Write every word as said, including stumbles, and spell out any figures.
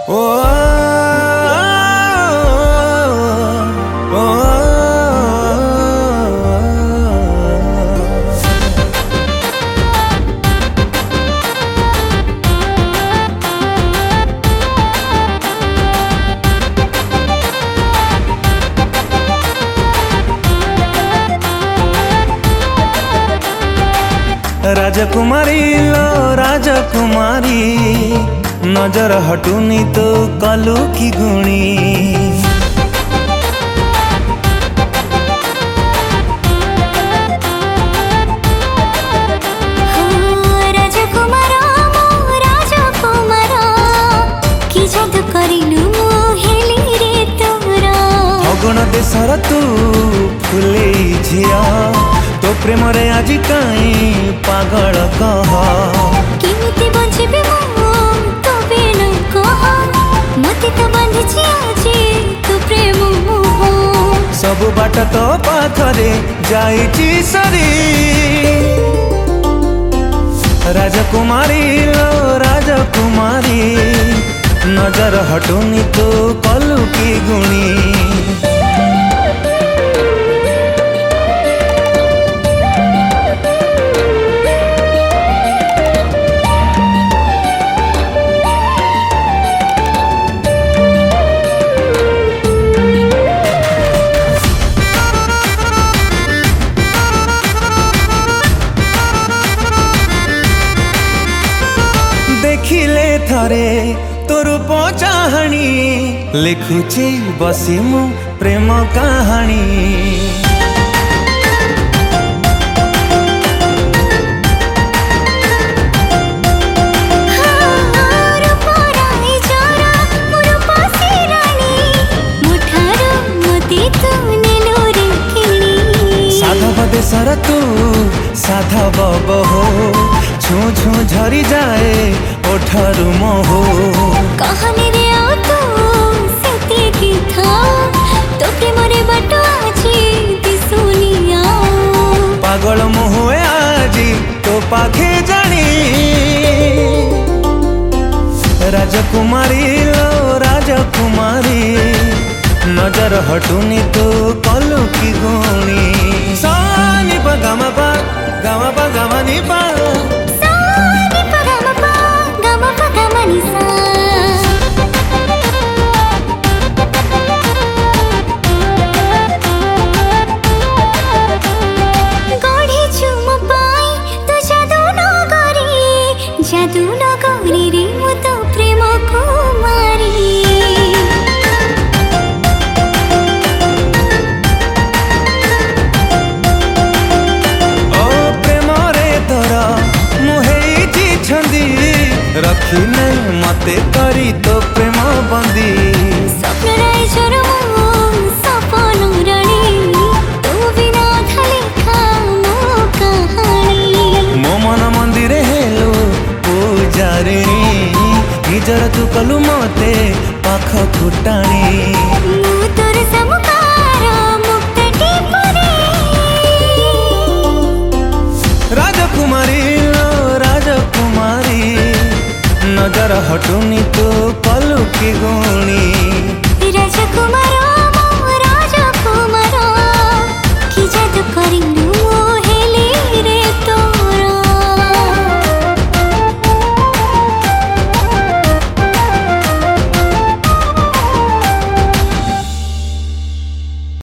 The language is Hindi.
ओ ओ राजकुमारी लो राजकुमारी नजर हटुनी तो कलु की गुणी फगुण देशर तू फुले झिया तो प्रेम रे आज कहीं पागल कह केमिति बंचिबे मो तो बिना कह मते तो बांधिछि आजी तू प्रेम मोह सब बाट तो पाखरे जाइछि सरी राजकुमारी लो राजकुमारी नजर हटुनी तो कलु की गुणी देखिले थरे तोर चाहणी लिखुची बसी मु प्रेम कहानी साधव देशर तू साधव बहो छू छू झरी जाए ओठरु मोह कहानी रे आ तू सेती की था तो प्रेम रे बटो आजी दिसुनिया पागल मोहुए आजी तो पाखे जानी राजकुमारी लो राजकुमारी नजर हटुनी तो कलु की गुणी सानी पा गामा पा गामा पा गामा नी पा सानी पा गामा पा गामा पा गामा नी सा गढ़ी चुम पाई तो जादू नगरी जादू नगरी रे मु तो प्रेम कुमारी रखी नहीं मते करी तो प्रेम बंदी स्वप्न राय चरम सपन रानी तू बिना खाली खामो कहानी मो मन मंदिर हेलो पूजारी निजर तू कलु मते पाख फुटाणी मु तोर समुकार मुक्त टिपरे राजकुमारी लो राजकुमारी नजर हटुनी तो कलु की गुणी राजकुमार